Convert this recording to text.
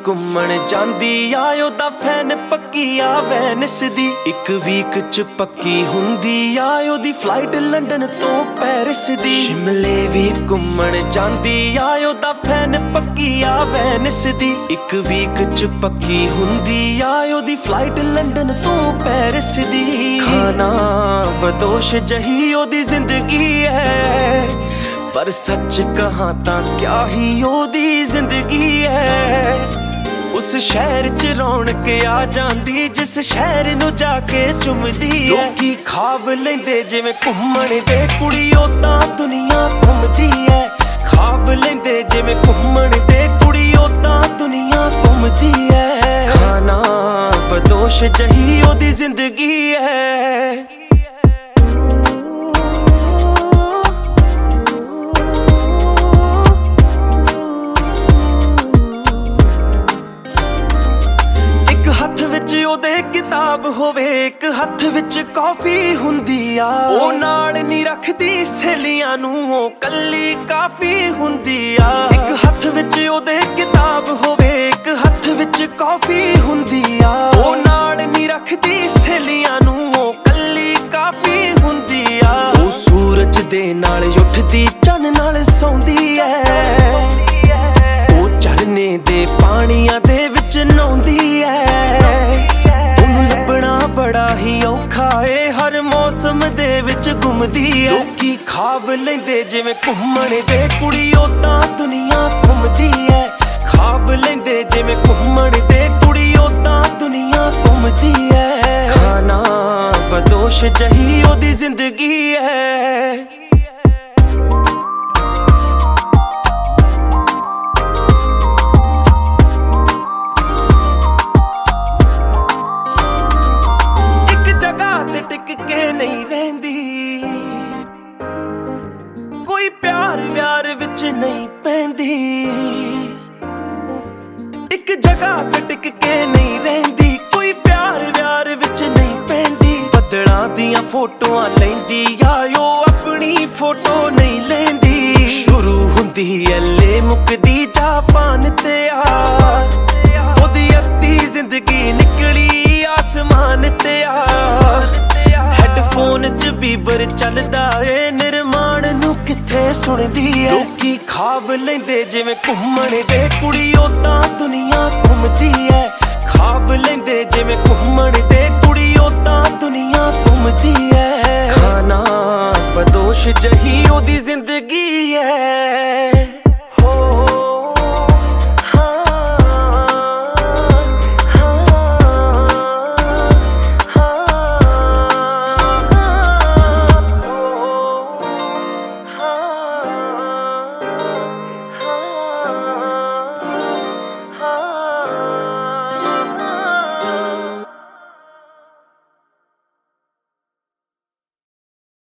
ਘੁੰਮਣ ਜਾਂਦੀ ਆ ਉਹਦਾ ਫੈਨ ਪੱਕੀ ਆ ਵੈਨਿਸ ਦੀ। ਇੱਕ ਵੀਕ ਚ ਪੱਕੀ ਹੁੰਦੀ ਆ ਉਹਦੀ ਫਲਾਈਟ ਲੰਡਨ ਤੋਂ ਪੈਰਿਸ ਦੀ। ਸ਼ਿਮਲੇ ਵੀ ਘੁੰਮਣ ਜਾਂਦੀ ਆ ਉਹਦਾ ਫੈਨ ਪੱਕੀ ਆ ਵੈਨਿਸ ਦੀ। ਇੱਕ ਵੀਕ ਚ ਪੱਕੀ ਹੁੰਦੀ ਆ ਉਹਦੀ ਫਲਾਈਟ ਲੰਡਨ ਤੋਂ ਪੈਰਿਸ ਦੀ। ਖਾਣਾ ਬਦੋਸ਼ ਜਹੀ ਉਹਦੀ ਜ਼ਿੰਦਗੀ ਹੈ, ਪਰ ਸੱਚ ਕਹਾਂ ਤਾਂ ਕਿਆ ਹੀ ਉਹਦੀ ਜ਼ਿੰਦਗੀ ਹੈ। ਉਸ ਸ਼ਹਿਰ ਚ ਰੌਣਕ ਆ ਜਾਂਦੀ ਜਿਸ ਸ਼ਹਿਰ ਨੂੰ ਜਾ ਕੇ ਚੁੰਮਦੀ ਹੈ। ਲੋਕੀ ਖਾਬ ਲੈਂਦੇ ਜਿਵੇਂ ਘੁੰਮਣ ਦੇ, ਕੁੜੀ ਉਹ ਤਾਂ ਦੁਨੀਆ ਘੁੰਮਦੀ ਹੈ। ਖਾਬ ਲੈਂਦੇ ਜਿਵੇਂ ਘੁੰਮਣ ਦੇ, ਕੁੜੀ ਉਹ ਤਾਂ ਦੁਨੀਆ ਘੁੰਮਦੀ ਹੈ। ਖਾਣਾ ਬਦੋਸ਼ ਜਹੀ ਉਹਦੀ ਜ਼ਿੰਦਗੀ ਹੈ। ਹੱਥ ਵਿੱਚ ਉਹਦੇ ਕਿਤਾਬ ਹੋਵੇ, ਇੱਕ ਹੱਥ ਵਿੱਚ ਕੌਫੀ ਹੁੰਦੀ ਆ। ਉਹ ਨਾਲ ਨਹੀਂ ਰੱਖਦੀ ਸਹੇਲੀਆਂ ਨੂੰ, ਉਹ ਕੱਲੀ ਕਾਫੀ ਹੁੰਦੀ ਆ। ਇੱਕ ਹੱਥ ਵਿੱਚ ਉਹਦੇ ਕਿਤਾਬ ਹੋਵੇ, ਇੱਕ ਹੱਥ ਵਿੱਚ ਕੌਫੀ ਹੁੰਦੀ ਆ। ਉਹ ਨਾਲ ਨਹੀਂ ਰੱਖਦੀ ਸਹੇਲੀਆਂ ਨੂੰ, ਉਹ ਕੱਲੀ ਕਾਫੀ ਹੁੰਦੀ ਆ। ਉਹ ਸੂਰਜ ਦੇ ਨਾਲ ਉੱਠਦੀ, ਚੰਨ ਨਾਲ ਸੌਂਦੀ ਐ। ਉਹ ਝਰਨੇ ਦੇ ਪਾਣੀਆਂ ਦੇ ਵਿੱਚ ਨਹਾਉਂਦੀ ਐ। ਬੜਾ ਹੀ ਔਖਾ ਏ, ਹਰ ਮੌਸਮ ਦੇ ਵਿੱਚ ਘੁੰਮਦੀ ਐ। ਲੋਕੀ ਖਾਬ ਲੈਂਦੇ ਜਿਵੇਂ ਘੁੰਮਣ ਦੇ, ਕੁੜੀ ਉਹ ਤਾਂ ਦੁਨੀਆ ਘੁੰਮਦੀ ਐ। ਖਾਬ ਲੈਂਦੇ ਜਿਵੇਂ ਘੁੰਮਣ ਦੇ, ਕੁੜੀ ਉਹ ਤਾਂ ਦੁਨੀਆ ਘੁੰਮਦੀ ਐ। ਖਾਣਾ ਬਦੋਸ਼ ਜਹੀ ਉਹਦੀ ਜ਼ਿੰਦਗੀ ਐ। ਟਿਕ ਕੇ ਨਹੀਂ ਰਹਿੰਦੀ, ਕੋਈ ਪਿਆਰ ਵਿਆਰ ਵਿੱਚ ਨਹੀਂ ਪੈਂਦੀ। ਇੱਕ ਜਗ੍ਹਾ ਤੇ ਟਿਕ ਕੇ ਨਹੀਂ ਰਹਿੰਦੀ, ਕੋਈ ਪਿਆਰ ਵਿਆਰ ਵਿੱਚ ਨਹੀਂ ਪੈਂਦੀ। ਬੱਦਲਾਂ ਦੀਆਂ ਫੋਟੋਆਂ ਲੈਂਦੀ ਆ, ਉਹ ਆਪਣੀ ਫੋਟੋ ਨਹੀਂ ਲੈਂਦੀ। ਸ਼ੁਰੂ ਹੁੰਦੀ ਐਲੇ ਮੁੱਕਦੀ ਜਾਪਾਨ ਤੇ ਆ। ਉਹਦੀ ਅੱਧੀ ਜ਼ਿੰਦਗੀ ਨਿਕਲੀ ਆਸਮਾਨ ਤੇ ਆ। ਹੈਡਫੋਨ ਚ ਬੀਬਰ ਚੱਲਦਾ ਏ, ਨਿਰਮਾਣ ਨੂੰ ਕਿੱਥੇ ਸੁਣਦੀ ਐ। ਲੋਕੀ ਖਾਬ ਲੈਂਦੇ ਜਿਵੇਂ ਘੁੰਮਣ ਦੇ, ਕੁੜੀ ਉਹ ਤਾਂ ਦੁਨੀਆ ਘੁੰਮਦੀ ਐ। ਖਾਬ ਲੈਂਦੇ ਜਿਵੇਂ ਘੁੰਮਣ ਦੇ, ਕੁੜੀ ਉਹ ਤਾਂ ਦੁਨੀਆ ਘੁੰਮਦੀ ਐ। ਖਾਣਾ ਬਦੋਸ਼ ਜਹੀ ਉਹਦੀ ਜ਼ਿੰਦਗੀ ਐ।